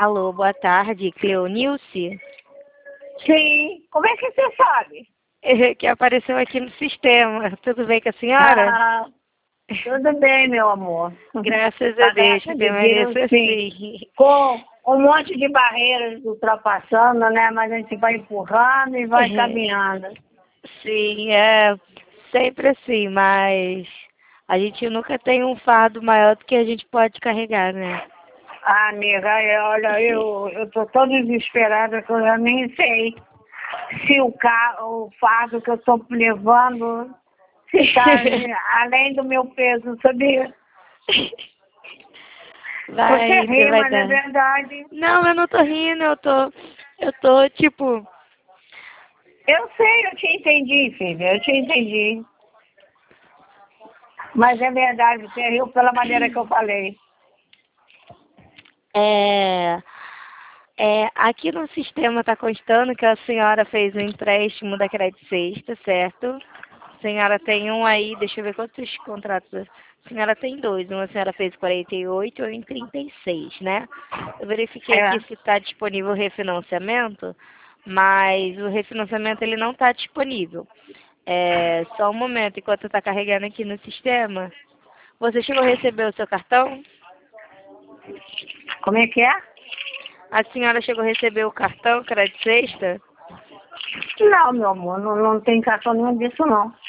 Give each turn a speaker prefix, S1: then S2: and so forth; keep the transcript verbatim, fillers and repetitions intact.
S1: Alô, boa tarde, Cleonilce?
S2: Sim. Como é que você sabe?
S1: Que apareceu aqui no sistema. Tudo bem com a senhora?
S2: Ah, tudo bem, meu amor.
S1: Graças a
S2: A
S1: Deus,
S2: graça de
S1: permaneça
S2: Deus, sim.
S1: assim.
S2: Com um monte de barreiras ultrapassando, né? Mas a gente vai empurrando e vai caminhando.
S1: Sim, é sempre assim, mas a gente nunca tem um fardo maior do que a gente pode carregar, né?
S2: Ah, amiga, é, olha, eu, eu tô tão desesperada que eu já nem sei se o carro, o fardo que eu tô levando, se tá além do meu peso, sabia? Você
S1: Vai,
S2: ri,
S1: vai
S2: mas é
S1: dar.
S2: verdade.
S1: Não, eu não tô rindo, eu tô, eu tô tipo,
S2: Eu sei, eu te entendi, filha, eu te entendi. Mas é verdade, você riu pela maneira que eu falei.
S1: é, é, aqui no sistema tá constando que a senhora fez um empréstimo da Crédito Sexta, certo? A senhora tem um aí, deixa eu ver quantos contratos. A senhora tem dois, uma a senhora fez quarenta e oito e um em trinta e seis, né? Eu verifiquei
S2: É.
S1: aqui se está disponível o refinanciamento, mas o refinanciamento ele não está disponível. É, só um momento, enquanto está carregando aqui no sistema. Você chegou a receber o seu cartão?
S2: Como é que é?
S1: A senhora chegou a receber o cartão Crédito Sexta?
S2: Não, meu amor, não, não tem cartão nenhum disso, não.